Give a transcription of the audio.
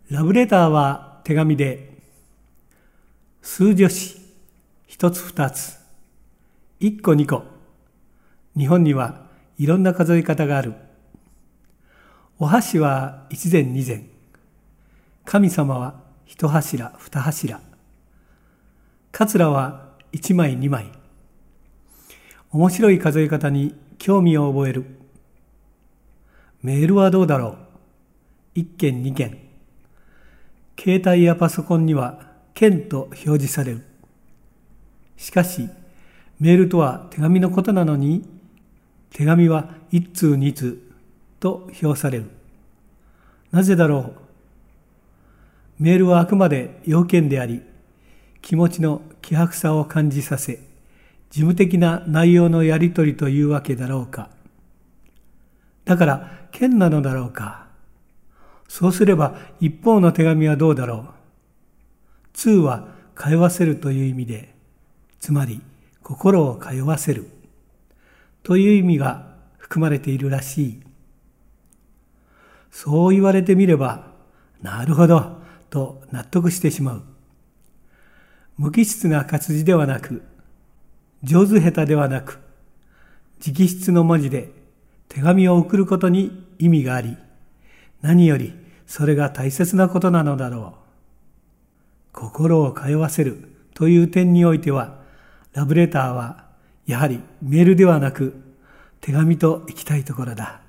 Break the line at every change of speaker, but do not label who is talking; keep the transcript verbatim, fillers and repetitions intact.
ラブレターは手紙で、数助詞、一つ二つ、一個二個。日本にはいろんな数え方がある。お箸は一膳二膳。神様は一柱二柱。桂は一枚二枚。面白い数え方に興味を覚える。メールはどうだろう。一件二件。携帯やパソコンには件と表示される。しかし、メールとは手紙のことなのに、手紙は一通二通と表される。なぜだろう。メールはあくまで要件であり、気持ちの希薄さを感じさせ、事務的な内容のやり取りというわけだろうか。だから、件なのだろうか。そうすれば、一方の手紙はどうだろう。通は通わせるという意味で、つまり心を通わせるという意味が含まれているらしい。そう言われてみれば、なるほどと納得してしまう。無機質な活字ではなく、上手下手ではなく、直筆の文字で手紙を送ることに意味があり、何よりそれが大切なことなのだろう。心を通わせるという点においては、ラブレターはやはりメールではなく手紙といきたいところだ。